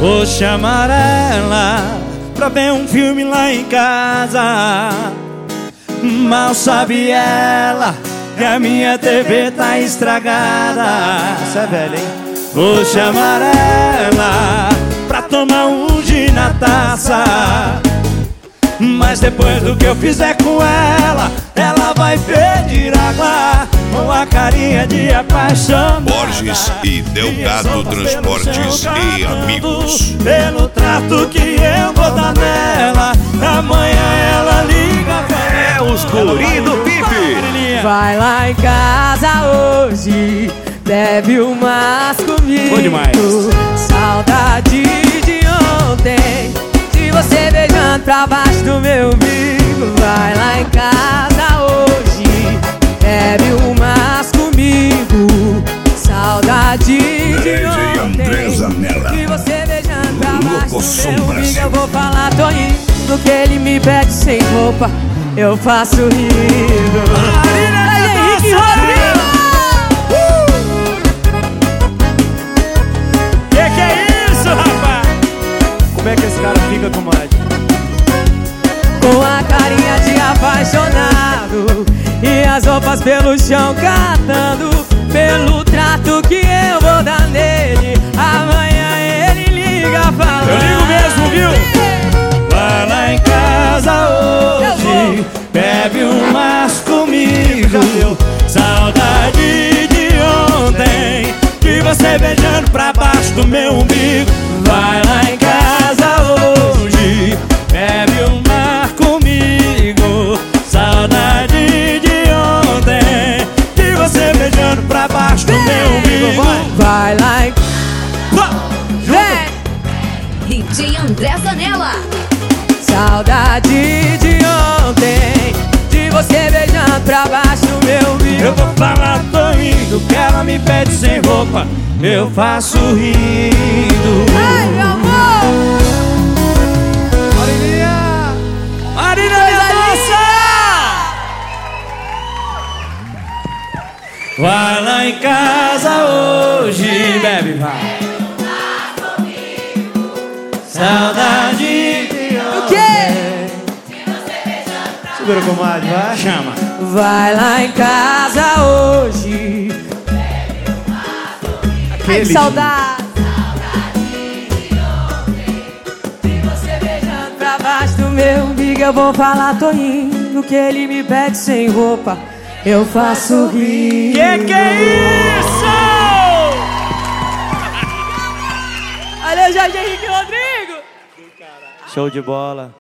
Vou chamar ela pra ver um filme lá em casa. Mal sabe ela que a minha TV tá estragada. Isso é velho, hein? Vou chamar ela pra tomar um gin na taça. Mas depois do que eu fizer com ela, ela vai pedir água com a carinha de apaixonada. Borges e Delgado Transportes e Amigos. Pelo trato que eu vou dar nela, amanhã ela liga. É os guri do Pipe. Vai lá em casa hoje, bebe umas comigo. Bom demais. Saudade de ontem, de você beijando pra baixo do meu umbigo. Vai lá em casa hoje, bebe umas comigo. Saudade de ontem, de você beijando pra baixo do meu umbigo. Eu vou falar, tô indo, que ele me pede sem roupa, eu faço rindo. Henrique Rodrigo! Que é isso, rapaz? Como é que esse cara fica, comadre? Com a carinha de apaixonado e as roupas pelo chão catando. Pelo trato que eu vou dar nele, amanhã ele liga falando. Eu ligo mesmo, viu? Vai lá em casa hoje, bebe umas comigo. Saudade de ontem, de você beijando pra baixo do meu umbigo. Vai lá em casa hoje, bebe uma comigo. Saudade de ontem, de você beijando pra baixo do meu umbigo. Vai lá em... Vem! DJ André Zanella. Saudade de ontem, de você beijando pra baixo do meu umbigo. Eu vou falar, tô indo, que ela me pede sem roupa, eu faço rindo. Ai, meu amor! Marilinha! Marina Mendonça! Vai lá em casa hoje, bebe, vai. Saudade de O quê? Segura, comadre, vai. Chama. Vai lá em casa hoje. Ai, que saudade. De você beijando pra baixo do meu umbigo. Eu vou falar, tô indo, que ele me pede sem roupa, eu faço rir. Que é isso? Valeu, Jorge Henrique Rodrigo! Show de bola.